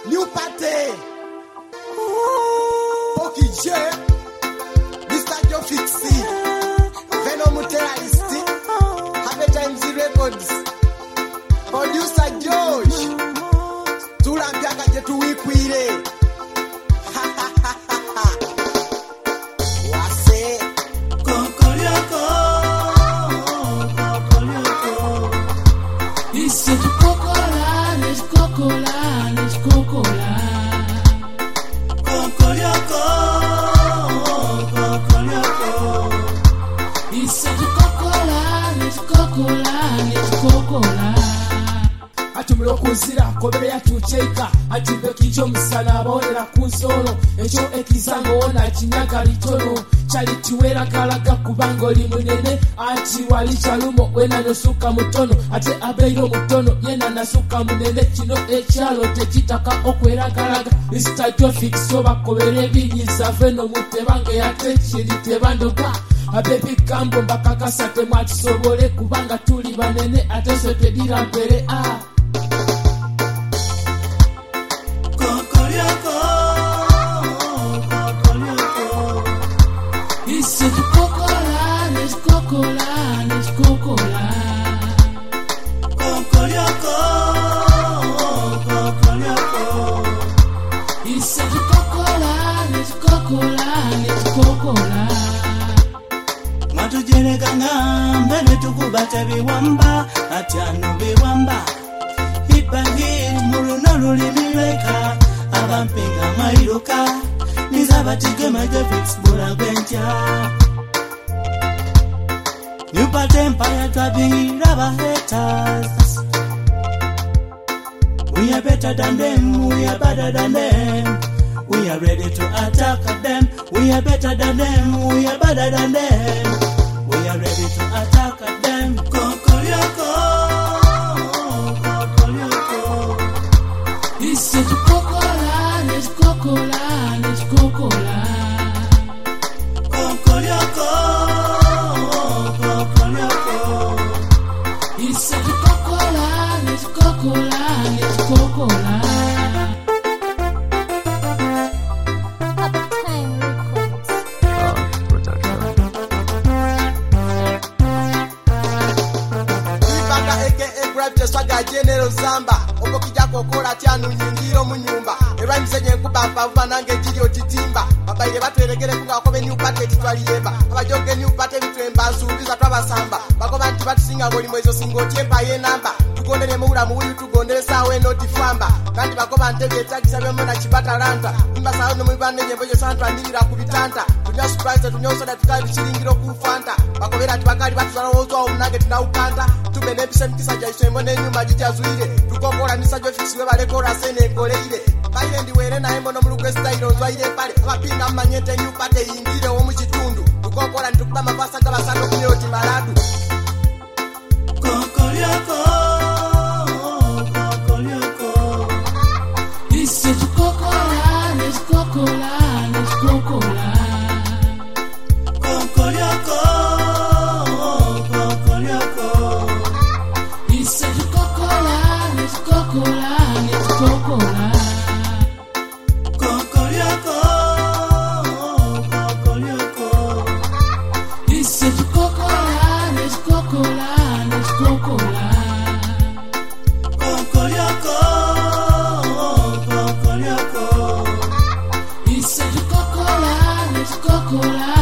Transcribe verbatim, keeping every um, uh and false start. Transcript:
New Party, Poki J, Mister Joe Fixie, Venom Terrorist, Happy Times Records, Producer George, Tulampiaka Jetu Wikwile. Wase Kokolioko, Kokolioko. This is Cocola, let's Cocola, let's Cocola. Kokolioko, Kokolioko. This is Cocola, let's Cocola, let's Cocola. Atumlo kuzira kobere yatucheka atimbe kicho msana abonera kunsolo echo ekizango ona kinyaga litono chali tiwera kalaga kubango limunene ati wali chalumo wena nosuka mutono ate abeiro mutono yena nasuka munene kino echalo tekitaka okwera kalaga Mister Joe Fixie bakobere binyiza veno mutebange yate chiri tebandoka abebi kambo mbakakasate mwatusobole kubanga tuli banene ate sotedira mbere ah This is Cocola, let's Cocola, let's Cocola. Kokolioko, Kokolioko. This is Cocola, let's Cocola, let's Cocola. Matujeleganga mbele tukubate biwamba atyano biwamba ibangi muluno lulimileka abampinga mairuka nizabatige maje fix bora gwenja New Party Empire twabingira ba haters. We are better than them, we are better than them. We are ready to attack them. We are better than them, we are better than them. We are ready to attack them. Kokolioko, Kokolioko. This is Cocola, let's Cocola, let's Cocola. Kokolioko, Kokolioko. This is Cocola, let's Cocola, let's Cocola. Swaga General Zamba obo kijako kola tyanu nyingiro mu nyumba era msenye kubamba vanange jiri otitimba babaire batweregere kunga kobe New Party twaliyeba abajoge New Party bitwemba nsubiza twabasamba bakoba nti batusinga ngoli mwezo singotyemba ye namba tukondere muula mu wiyu tugondere sawe not famba kandi bakoba ntebe takisa byo na chibatalanta imba sawe no mubane nyemboje santwa nira ku bitanta tunya surprise tunyoso da tukali chiringiro ku fanta bakobera tibakali batuzana wozo omunage tunaukanta tubene bisemkisa jaisemo nenyuma jijazuire tukokola Mister Joe Fixie balekora sene ngoleire baire ndiwere naye mbono mulugwe style ozwaire pale abapinga manyete New Party yingire wo mu kitundu tukokola ntukuba mapasa gabasano kunyoti maladu Kokolioko, Kokolioko. This is Cocola, let's Cocola, let's Cocola. Kokolioko, Kokolioko. This is Cocola, let's Cocola, let's Cocola. Kokolioko, Kokolioko. This is Cocola, let's Cocola, let's Cocola. Kokolioko, Kokolioko. This is Cocola, let's Cocola.